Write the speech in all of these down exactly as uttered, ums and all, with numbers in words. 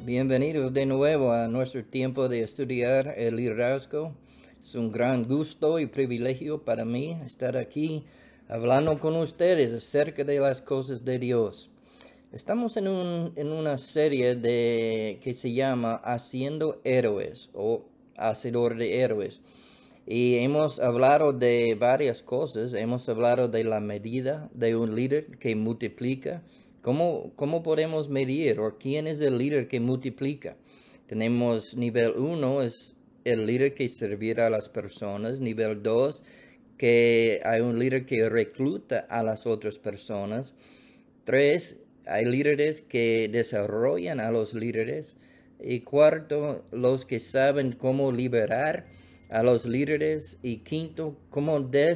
Bienvenidos de nuevo a nuestro tiempo de estudiar el liderazgo. Es un gran gusto y privilegio para mí estar aquí hablando con ustedes acerca de las cosas de Dios. Estamos en, un, en una serie de, que se llama Haciendo Héroes o Hacedor de Héroes. Y hemos hablado de varias cosas. Hemos hablado de la medida de un líder que multiplica. ¿Cómo, cómo podemos medir o quién es el líder que multiplica? Tenemos nivel uno, es el líder que servirá a las personas. Nivel dos, que hay un líder que recluta a las otras personas. Tres, hay líderes que desarrollan a los líderes. Y cuarto, los que saben cómo liberar a los líderes. Y quinto, cómo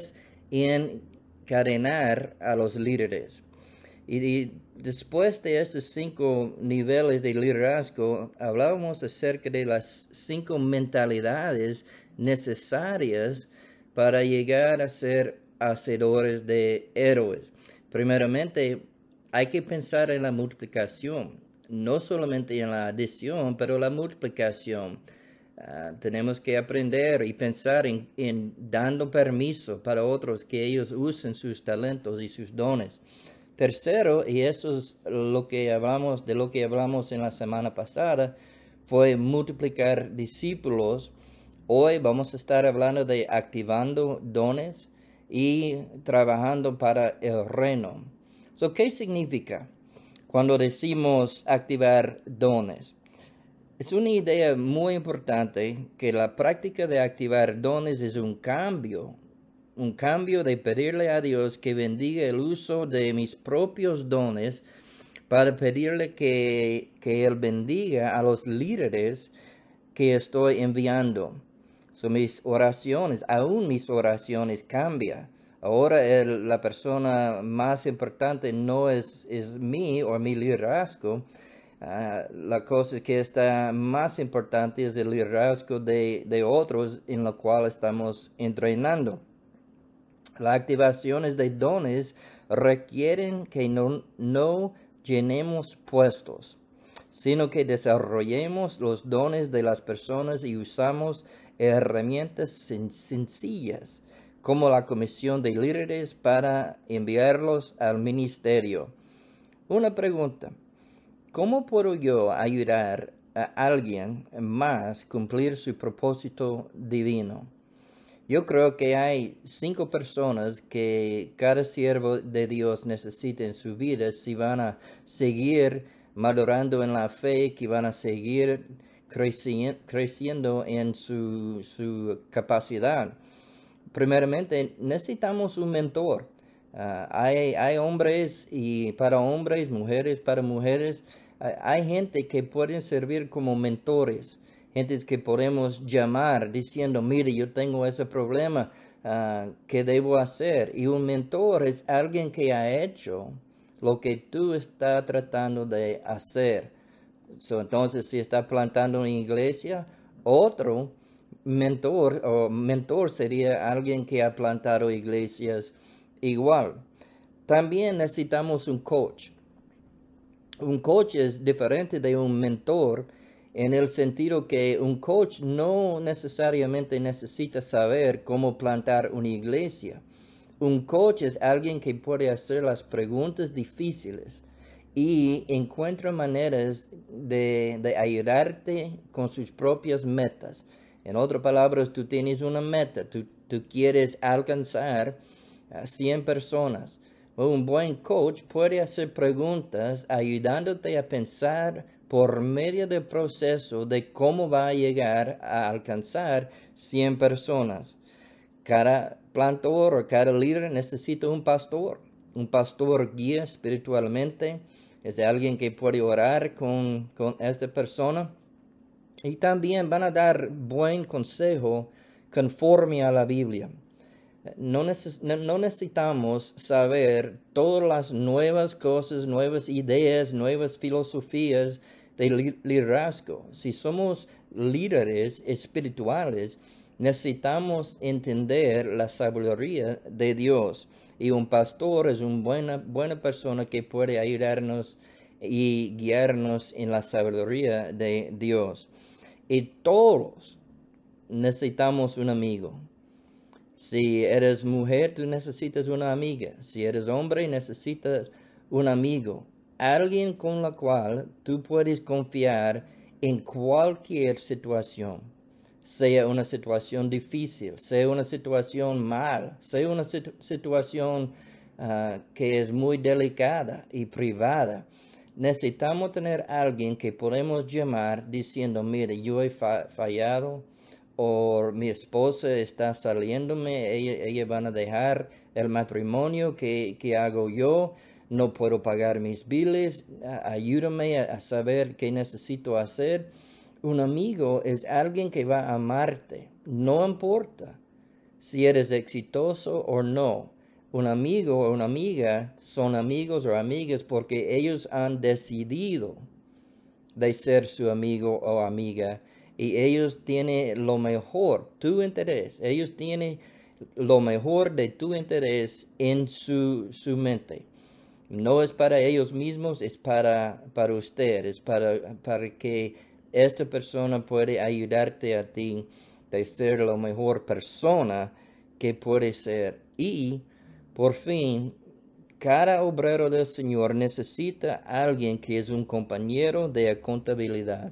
desencadenar a los líderes. Y, y después de estos cinco niveles de liderazgo, hablábamos acerca de las cinco mentalidades necesarias para llegar a ser hacedores de héroes. Primeramente, hay que pensar en la multiplicación, no solamente en la adición, pero la multiplicación. Uh, tenemos que aprender y pensar en, en dando permiso para otros que ellos usen sus talentos y sus dones. Tercero, y eso es lo que hablamos, de lo que hablamos en la semana pasada, fue multiplicar discípulos. Hoy vamos a estar hablando de activando dones y trabajando para el reino. So, ¿qué significa cuando decimos activar dones? Es una idea muy importante que la práctica de activar dones es un cambio. Un cambio de pedirle a Dios que bendiga el uso de mis propios dones para pedirle que, que Él bendiga a los líderes que estoy enviando. So, mis oraciones, aún mis oraciones cambian. Ahora el, la persona más importante no es, es mí o mi liderazgo. Uh, la cosa que está más importante es el liderazgo de, de otros en lo cual estamos entrenando. Las activaciones de dones requieren que no, no llenemos puestos, sino que desarrollemos los dones de las personas y usamos herramientas sen- sencillas, como la comisión de líderes para enviarlos al ministerio. Una pregunta: ¿cómo puedo yo ayudar a alguien más a cumplir su propósito divino? Yo creo que hay cinco personas que cada siervo de Dios necesita en su vida si van a seguir madurando en la fe, que van a seguir creci- creciendo en su, su capacidad. Primeramente, necesitamos un mentor. Uh, hay, hay hombres y para hombres, mujeres para mujeres. Uh, hay gente que pueden servir como mentores. Gentes que podemos llamar diciendo, mire, yo tengo ese problema, uh, ¿qué debo hacer? Y un mentor es alguien que ha hecho lo que tú estás tratando de hacer. So, entonces, si está plantando una iglesia, otro mentor o mentor sería alguien que ha plantado iglesias igual. También necesitamos un coach. Un coach es diferente de un mentor en el sentido que un coach no necesariamente necesita saber cómo plantar una iglesia. Un coach es alguien que puede hacer las preguntas difíciles y encuentra maneras de, de ayudarte con sus propias metas. En otras palabras, tú tienes una meta, tú, tú quieres alcanzar a cien personas. Un buen coach puede hacer preguntas ayudándote a pensar por medio del proceso de cómo va a llegar a alcanzar cien personas. Cada plantor o cada líder necesita un pastor. Un pastor guía espiritualmente. Es alguien que puede orar con, con esta persona. Y también van a dar buen consejo conforme a la Biblia. No, neces- no necesitamos saber todas las nuevas cosas, nuevas ideas, nuevas filosofías de liderazgo. Si somos líderes espirituales, necesitamos entender la sabiduría de Dios. Y un pastor es una buena, buena persona que puede ayudarnos y guiarnos en la sabiduría de Dios. Y todos necesitamos un amigo. Si eres mujer, tú necesitas una amiga. Si eres hombre, necesitas un amigo. Alguien con la cual tú puedes confiar en cualquier situación. Sea una situación difícil, sea una situación mal, sea una situ- situación uh, que es muy delicada y privada. Necesitamos tener alguien que podemos llamar diciendo, mire, yo he fa- fallado, o mi esposa está saliéndome, ella, ella van a dejar el matrimonio que, que hago yo, no puedo pagar mis biles, ayúdame a, a saber qué necesito hacer. Un amigo es alguien que va a amarte, no importa si eres exitoso o no. Un amigo o una amiga son amigos o amigas porque ellos han decidido de ser su amigo o amiga y ellos tienen lo mejor, tu interés, ellos tienen lo mejor de tu interés en su, su mente. No es para ellos mismos, es para, para usted, es para, para que esta persona puede ayudarte a ti de ser la mejor persona que puede ser. Y, por fin, cada obrero del Señor necesita a alguien que es un compañero de contabilidad.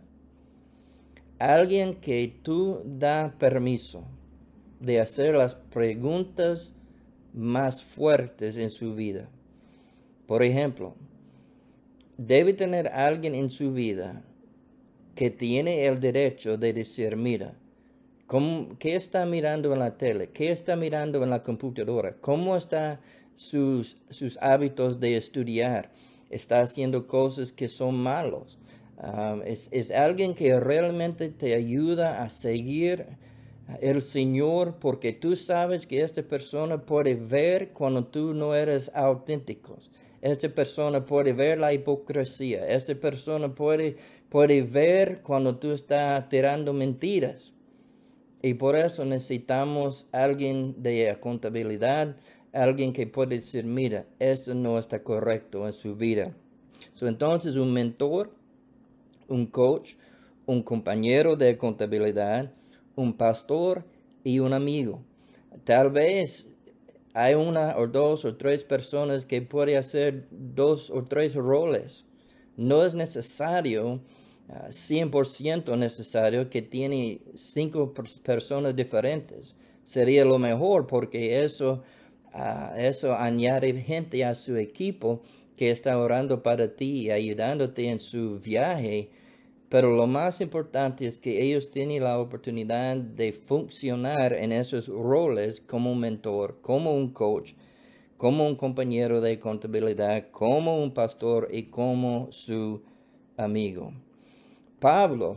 Alguien que tú da permiso de hacer las preguntas más fuertes en su vida. Por ejemplo, debe tener alguien en su vida que tiene el derecho de decir, mira, ¿cómo, ¿qué está mirando en la tele? ¿Qué está mirando en la computadora? ¿Cómo están sus, sus hábitos de estudiar? ¿Está haciendo cosas que son malos? Um, es, es alguien que realmente te ayuda a seguir el Señor porque tú sabes que esta persona puede ver cuando tú no eres auténtico. Esta persona puede ver la hipocresía. Esta persona puede, puede ver cuando tú estás tirando mentiras. Y por eso necesitamos alguien de contabilidad, alguien que puede decir, mira, eso no está correcto en su vida. So, entonces, un mentor, un coach, un compañero de contabilidad, un pastor y un amigo. Tal vez hay una o dos o tres personas que pueden hacer dos o tres roles. No es necesario, uh, cien por ciento necesario que tiene cinco personas diferentes. Sería lo mejor porque eso, uh, eso añade gente a su equipo que está orando para ti y ayudándote en su viaje. Pero lo más importante es que ellos tienen la oportunidad de funcionar en esos roles como un mentor, como un coach, como un compañero de contabilidad, como un pastor y como su amigo. Pablo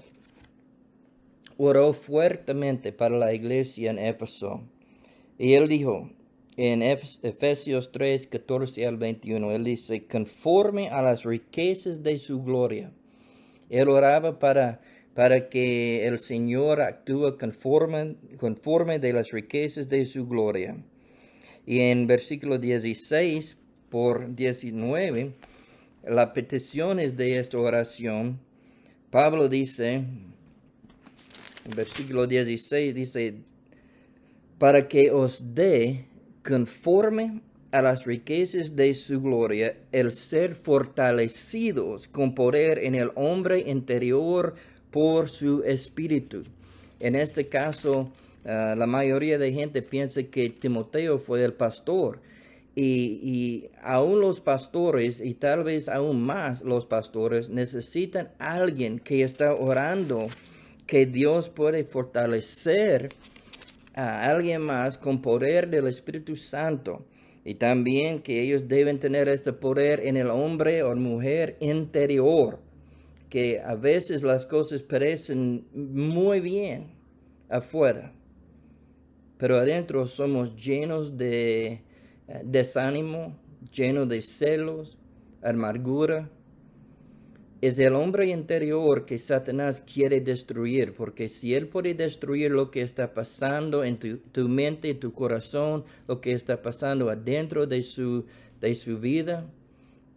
oró fuertemente para la iglesia en Éfeso. Y él dijo en Efesios tres, catorce al veintiuno, él dice, conforme a las riquezas de su gloria. Él oraba para, para que el Señor actúe conforme, conforme de las riquezas de su gloria. Y en versículo dieciséis por diecinueve, las peticiones de esta oración, Pablo dice, en versículo dieciséis, dice, para que os dé conforme a las riquezas de su gloria, el ser fortalecidos con poder en el hombre interior por su espíritu. En este caso, uh, la mayoría de gente piensa que Timoteo fue el pastor. Y, y aún los pastores, y tal vez aún más los pastores, necesitan a alguien que está orando, que Dios puede fortalecer a alguien más con poder del Espíritu Santo. Y también que ellos deben tener este poder en el hombre o mujer interior, que a veces las cosas parecen muy bien afuera, pero adentro somos llenos de uh, desánimo, llenos de celos, amargura. Es el hombre interior que Satanás quiere destruir, porque si él puede destruir lo que está pasando en tu, tu mente, tu corazón, lo que está pasando adentro de su, de su vida,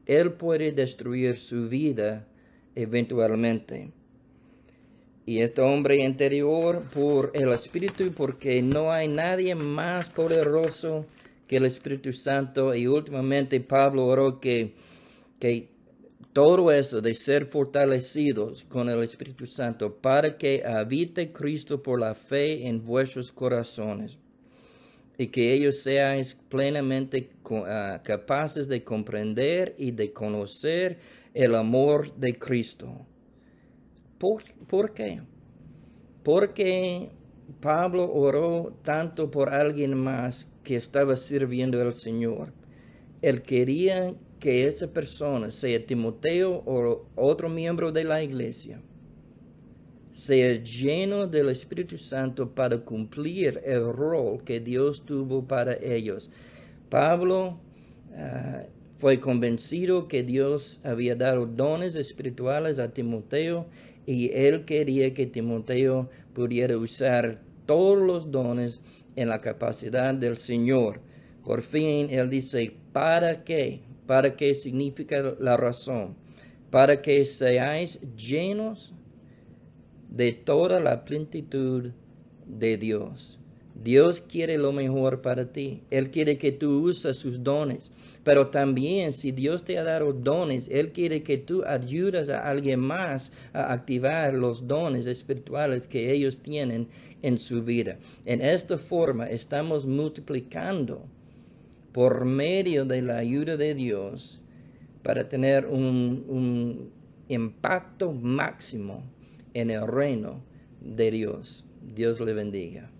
él puede destruir su vida eventualmente. Y este hombre interior por el Espíritu, porque no hay nadie más poderoso que el Espíritu Santo. Y últimamente Pablo oró que, que todo eso de ser fortalecidos con el Espíritu Santo para que habite Cristo por la fe en vuestros corazones y que ellos sean plenamente uh, capaces de comprender y de conocer el amor de Cristo. ¿Por, ¿Por qué? Porque Pablo oró tanto por alguien más que estaba sirviendo al Señor. Él quería que esa persona, sea Timoteo o otro miembro de la iglesia, sea lleno del Espíritu Santo para cumplir el rol que Dios tuvo para ellos. Pablo uh, fue convencido que Dios había dado dones espirituales a Timoteo y él quería que Timoteo pudiera usar todos los dones en la capacidad del Señor. Por fin, él dice, ¿para qué? ¿Para qué significa la razón? Para que seáis llenos de toda la plenitud de Dios. Dios quiere lo mejor para ti. Él quiere que tú uses sus dones. Pero también, si Dios te ha dado dones, Él quiere que tú ayudes a alguien más a activar los dones espirituales que ellos tienen en su vida. En esta forma, estamos multiplicando por medio de la ayuda de Dios para tener un, un impacto máximo en el reino de Dios. Dios le bendiga.